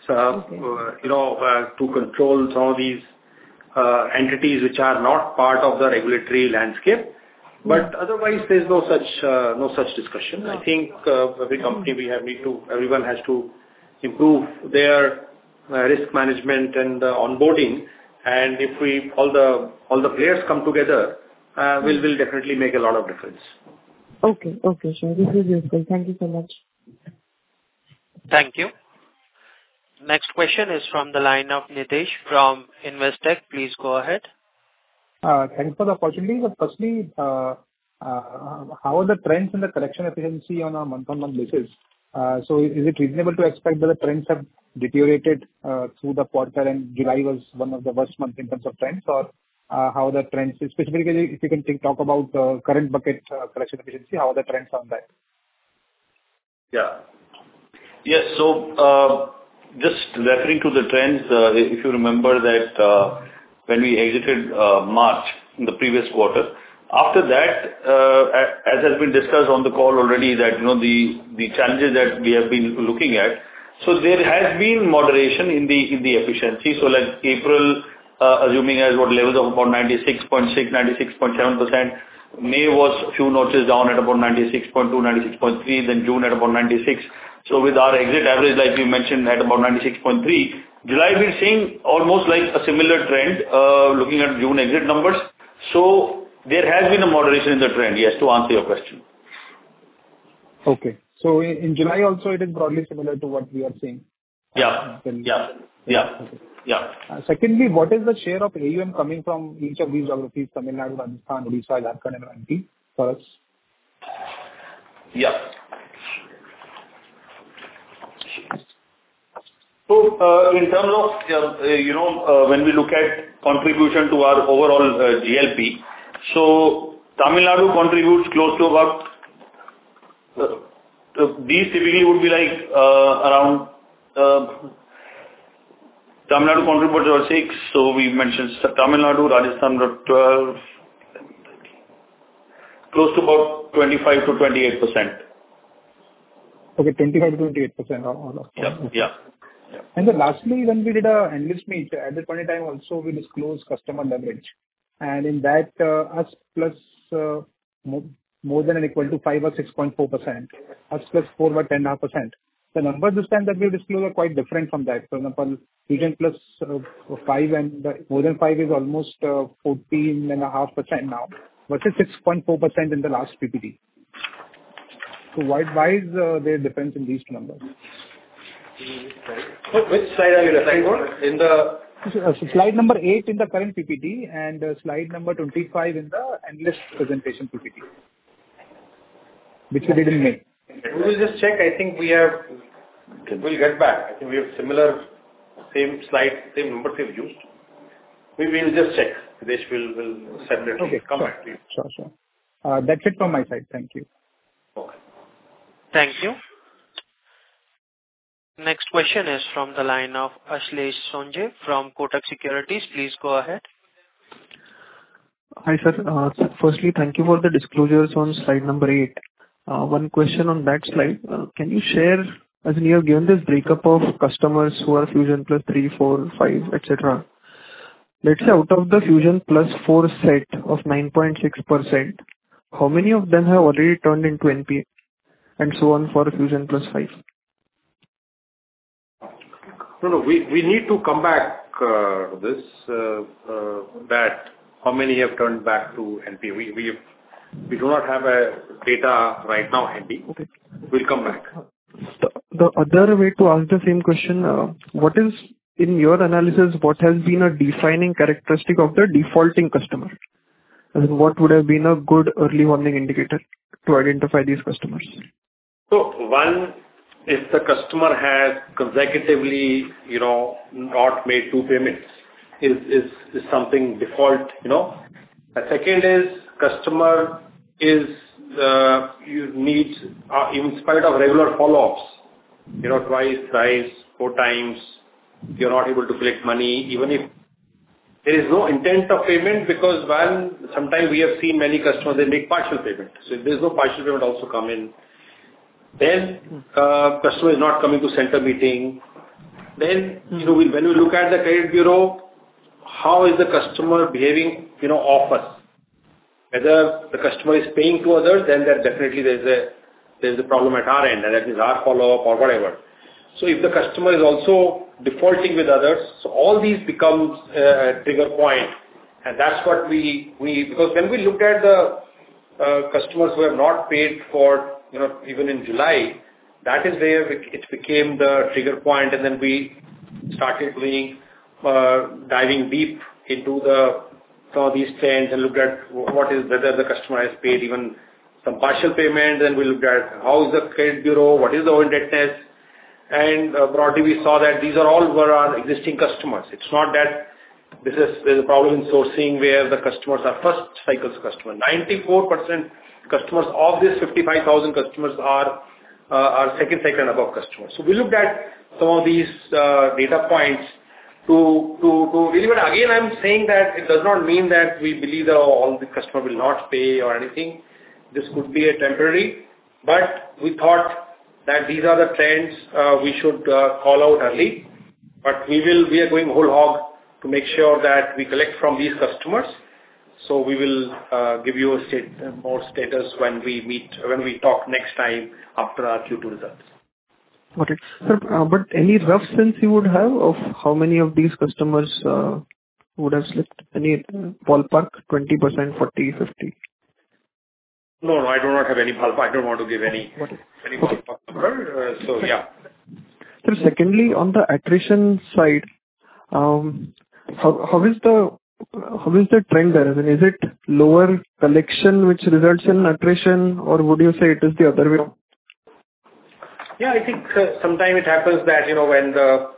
to control some of these entities which are not part of the regulatory landscape. But otherwise, there's no such discussion. I think every company everyone has to improve their risk management and onboarding. And if all the players come together, will definitely make a lot of difference. Okay, sure. This is useful. Thank you so much. Thank you. Next question is from the line of Nitesh from Investec. Please go ahead. Thanks for the opportunity. But firstly, how are the trends in the collection efficiency on a month-on-month basis? So is it reasonable to expect that the trends have deteriorated through the quarter, and July was one of the worst months in terms of trends, or how are the trends, specifically if you can talk about current bucket collection efficiency, how are the trends on that? Yeah. Yes. So just referring to the trends, if you remember that when we exited March in the previous quarter, after that, as has been discussed on the call already, that the challenges that we have been looking at, so there has been moderation in the efficiency. So like April, assuming as what levels of about 96.6, 96.7%. May was a few notches down at about 96.2, 96.3, then June at about 96. So with our exit average, like we mentioned, at about 96.3, July we're seeing almost like a similar trend, looking at June exit numbers. So there has been a moderation in the trend, yes, to answer your question. Okay. So in July also it is broadly similar to what we are seeing? Yeah. Secondly, what is the share of AUM coming from each of these geographies, Tamil Nadu, Rajasthan, Odisha, Jharkhand and MP for us? Yeah. So, in terms of, when we look at contribution to our overall GLP, so Tamil Nadu contributes close to about, these typically would be like around, Tamil Nadu contributes about 6, so we mentioned Tamil Nadu, Rajasthan about 12, close to about 25 to 28%. Okay, 25 to 28%. All of Yeah, yeah. And then lastly, when we did a analyst meet, at that point in time also we disclosed customer leverage. And in that, us plus more than or equal to 5 or 6.4%, us plus 4 or 10.5%. The numbers this time that we disclosed are quite different from that. For example, Fusion plus 5 and more than 5 is almost 14.5% now, versus 6.4% in the last PPT. So why is there a difference in these two numbers? Which slide are you referring to? In the slide number 8 in the current PPT and slide number 25 in the analyst presentation PPT, which we did in May. We will just check. I think we'll get back. I think we have similar, same slide, same numbers we've used. We will just check. This will separately come back to you. Sure. That's it from my side. Thank you. Okay. Thank you. Next question is from the line of Ashlesh Sonje from Kotak Securities. Please go ahead. Hi, sir. Firstly, thank you for the disclosures on slide number 8. One question on that slide. Can you share, as in you have given this breakup of customers who are Fusion plus 3, 4, 5, etc. Let's say out of the Fusion plus 4 set of 9.6%, how many of them have already turned into NPA? And so on for Fusion plus 5. No, we need to come back this that how many have turned back to NPA. We do not have a data right now handy. Okay. We'll come back. The other way to ask the same question, what is, in your analysis, what has been a defining characteristic of the defaulting customer? As in, what would have been a good early warning indicator to identify these customers? So one, if the customer has consecutively, not made 2 payments, is something default, The second is customer is you need in spite of regular follow-ups, twice, thrice, 4 times, you're not able to collect money, even if there is no intent of payment, because sometimes we have seen many customers, they make partial payment. So if there's no partial payment also come in, then customer is not coming to center meeting. Then, when we look at the credit bureau, how is the customer behaving, off us? Whether the customer is paying to others, then there definitely there's a problem at our end, and that is our follow-up or whatever. So if the customer is also defaulting with others, so all these becomes a trigger point, and that's what because when we look at the customers who have not paid for, even in July, that is where it became the trigger point, and then we started diving deep into some of these trends and looked at whether the customer has paid even some partial payment. Then we looked at how is the credit bureau, what is the indebtedness, and broadly we saw that these are all were our existing customers. It's not that there's a problem in sourcing where the customers are first cycles customers. 94% customers of this 55,000 customers are second cycle and above customers. So we looked at some of these data points to really, but again I'm saying that it does not mean that we believe that all the customer will not pay or anything. This could be a temporary, but we thought that these are the trends we should call out early. But we are going whole hog to make sure that we collect from these customers. So we will give you more status when we talk next time after our Q2 results. Got it. Sir, but any rough sense you would have of how many of these customers would have slipped? Any ballpark, 20%, 40, 50? No, I do not have any ballpark. I don't want to give any ballpark number. So, yeah. Sir, secondly, on the attrition side, how is the trend there? I mean, is it lower collection which results in attrition, or would you say it is the other way around? Yeah, I think sometimes it happens that, when the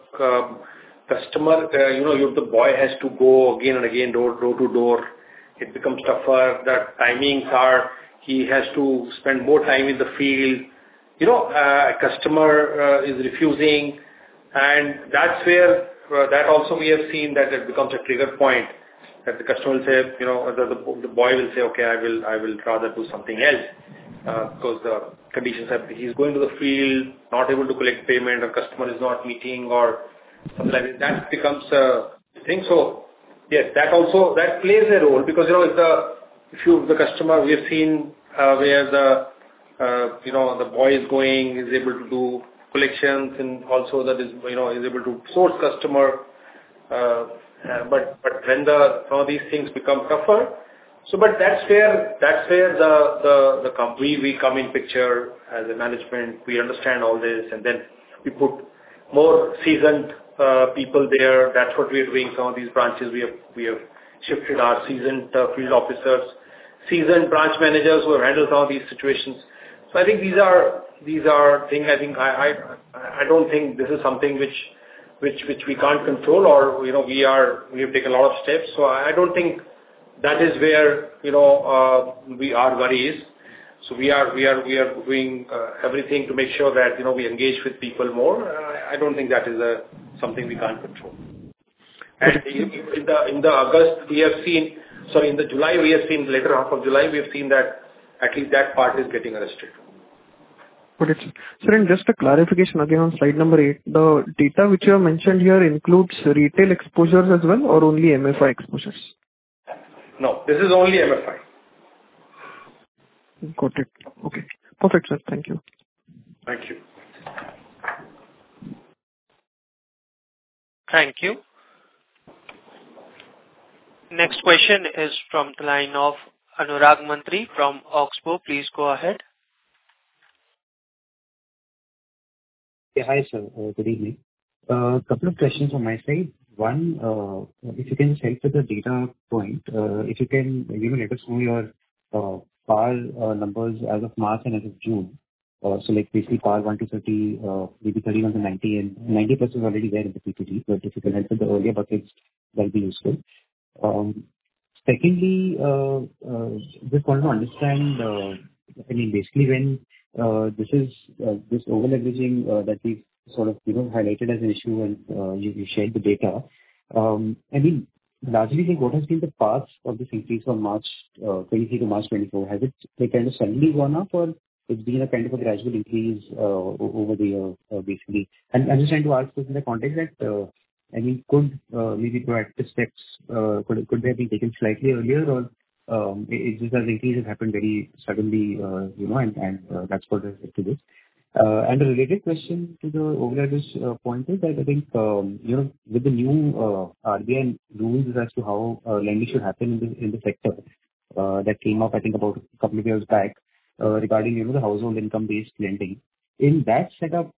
customer, the boy has to go again and again, door to door. It becomes tougher. The timings are, he has to spend more time in the field. Customer is refusing, and that's where that also we have seen that it becomes a trigger point, that the customer will say, the boy will say, okay, I will rather do something else, because the conditions have, he's going to the field, not able to collect payment, or customer is not meeting, or something like that. That becomes a thing. So yes, that plays a role, because if the customer, we have seen where the boy is going, is able to do collections, and also that is able to source customer. But when some of these things become tougher, but that's where the company, we come in picture as a management. We understand all this, and then we put more seasoned people there. That's what we are doing. Some of these branches we have shifted our seasoned field officers, seasoned branch managers who have handled some of these situations. So I think these are things. I think I don't think this is something which we can't control, or we have taken a lot of steps. So I don't think that is where our worry is. So we are doing everything to make sure that we engage with people more. I don't think that is something we can't control. And in the August we have seen, in the July we have seen, later half of July we have seen that at least that part is getting arrested. Got it. Sir, and just a clarification again on slide number 8, the data which you have mentioned here includes retail exposures as well, or only MFI exposures? No, this is only MFI. Got it. Okay. Perfect, sir. Thank you. Thank you. Thank you. Next question is from the line of Anurag Mantri from Oxbow. Please go ahead. Yeah, hi, sir. Good evening. Couple of questions on my side. One, if you can help with the data point, if you can let us know your PAR numbers as of March and as of June. So like basically PAR 1 to 30, maybe 31 to 90, and 90% is already there in the PPT, but if you can help with the earlier buckets, that'll be useful. Secondly, just want to understand, basically when this over-leveraging that we've sort of highlighted as an issue, and you shared the data. Largely, think what has been the path of this increase from March 23 to March 24? Has it kind of suddenly gone up, or it's been a kind of a gradual increase over the year, basically? And I'm just trying to ask this in the context that, could maybe proactive steps, could they have been taken slightly earlier, or it's just that the increase has happened very suddenly, and that's what has led to this. And a related question to the overall point is that I think, with the new RBI rules as to how lending should happen in the sector, that came up, I think, about a couple of years back, regarding, the household income-based lending. In that setup,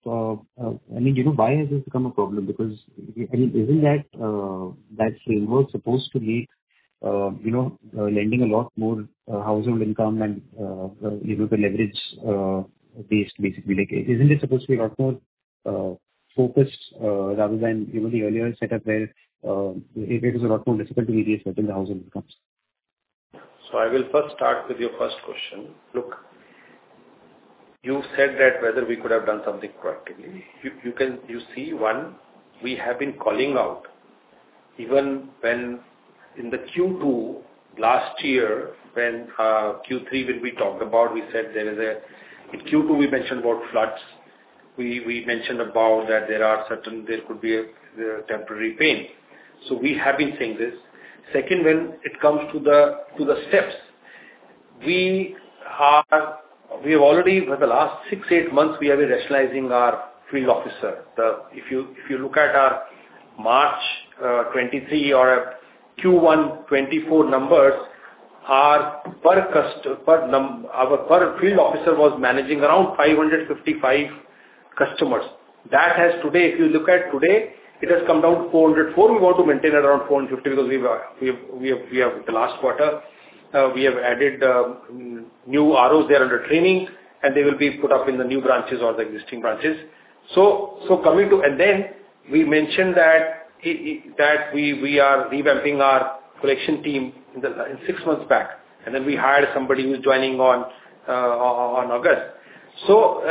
why has this become a problem? Because, isn't that framework supposed to make, lending a lot more household income and, the leverage based, basically? Like, isn't it supposed to be a lot more focused rather than, the earlier setup where it was a lot more difficult to really certain the household incomes? So I will first start with your first question. Look, you said that whether we could have done something proactively. You see, one, we have been calling out, even when in the Q2 last year, when Q3 when we talked about, we said in Q2 we mentioned about floods. We mentioned about that there could be a temporary pain. So we have been saying this. Second, when it comes to the steps, we have already, for the last 6-8 months, we have been rationalizing our field officer. If you look at our March 23 or Q1 24 numbers, our per field officer was managing around 555 customers. That has today, if you look at today, it has come down to 404. We want to maintain around 450 because we have the last quarter. We have added new ROs there under training, and they will be put up in the new branches or the existing branches. So coming to, and then we mentioned that we are revamping our collection team in 6 months back, and then we hired somebody who's joining on August. So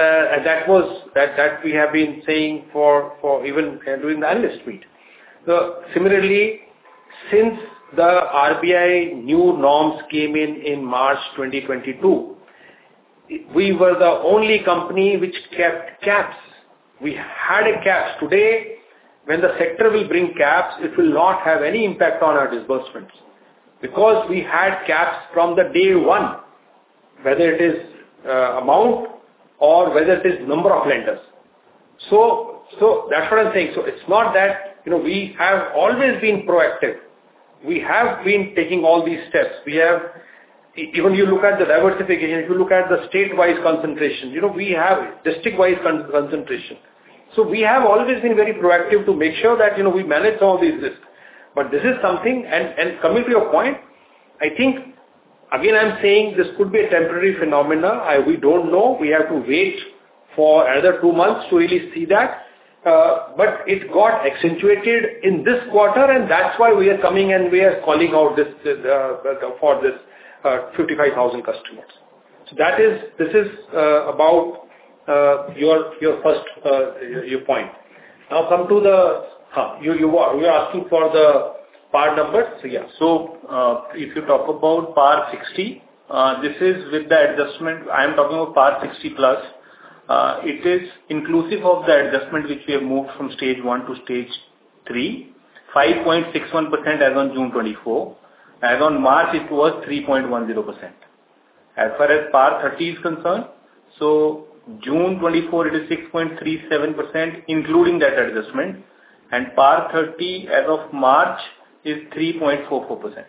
that we have been saying for even during the analyst meet. So similarly, since the RBI new norms came in March 2022, we were the only company which kept caps. We had a caps. Today, when the sector will bring caps, it will not have any impact on our disbursements, because we had caps from the day one, whether it is amount or whether it is number of lenders. So that's what I'm saying. So it's not that, we have always been proactive. We have been taking all these steps. We have, even you look at the diversification, if you look at the state-wise concentration, we have district-wise concentration. So we have always been very proactive to make sure that, we manage all these risks. But this is something, and coming to your point, I think, again, I'm saying this could be a temporary phenomena. We don't know. We have to wait for another 2 months to really see that. But it got accentuated in this quarter, and that's why we are coming and we are calling out this for this 55,000 customers. So this is about your first your point. Now come to the you are asking for the PAR numbers. So yeah. So if you talk about PAR 60, this is with the adjustment. I am talking about PAR 60 plus. It is inclusive of the adjustment which we have moved from stage 1 to stage 3, 5.61% as on June 24. As on March, it was 3.10%. As far as PAR 30 is concerned, so June 24, it is 6.37%, including that adjustment. And PAR 30 as of March is 3.44%.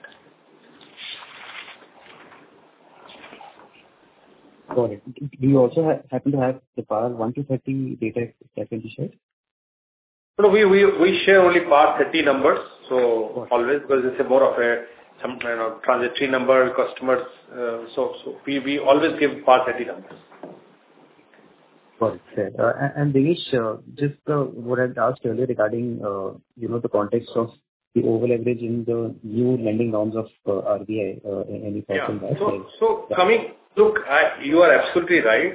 Got it. Do you also happen to have the PAR 1 to 30 data that can be shared? No, we share only PAR 30 numbers. So always, because it's a more of some transitory number customers. So we always give PAR 30 numbers. Got it. Fair. And Devesh, just what I asked earlier regarding the context of the over leverage in the new lending norms of RBI. Any thoughts on that? So coming. Look, you are absolutely right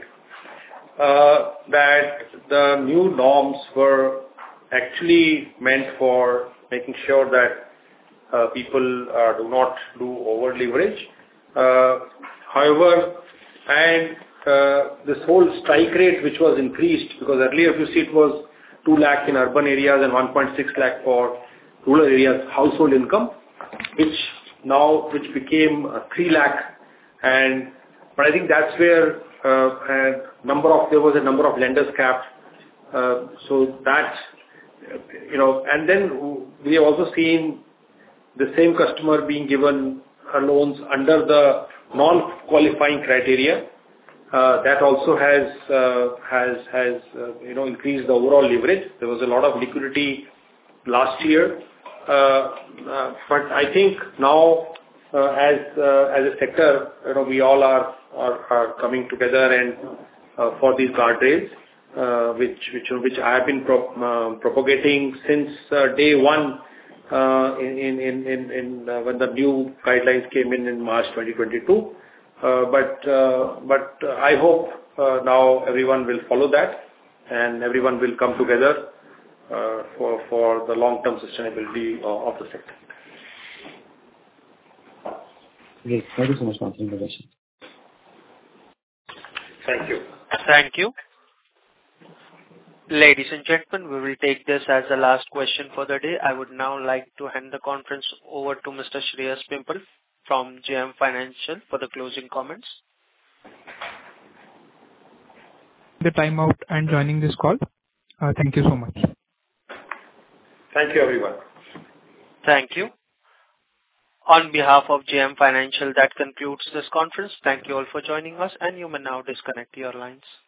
that the new norms were actually meant for making sure that people do not do over leverage. However, and this whole strike rate which was increased, because earlier if you see it was 2 lakh in urban areas and 1.6 lakh for rural areas household income, which became 3 lakh. But I think that's where there was a number of lenders capped. So that, and then we have also seen the same customer being given loans under the non-qualifying criteria. That also has increased the overall leverage. There was a lot of liquidity last year. But I think now, as a sector, we all are coming together and for these guardrails, which I have been propagating since day one when the new guidelines came in March 2022. But I hope now everyone will follow that and everyone will come together for the long-term sustainability of the sector. Great. Thank you so much for answering the question. Thank you. Thank you. Ladies and gentlemen, we will take this as the last question for the day. I would now like to hand the conference over to Mr. Shreyas Pimple from JM Financial for the closing comments. The time out and joining this call. Thank you so much. Thank you, everyone. Thank you. On behalf of JM Financial, that concludes this conference. Thank you all for joining us, and you may now disconnect your lines.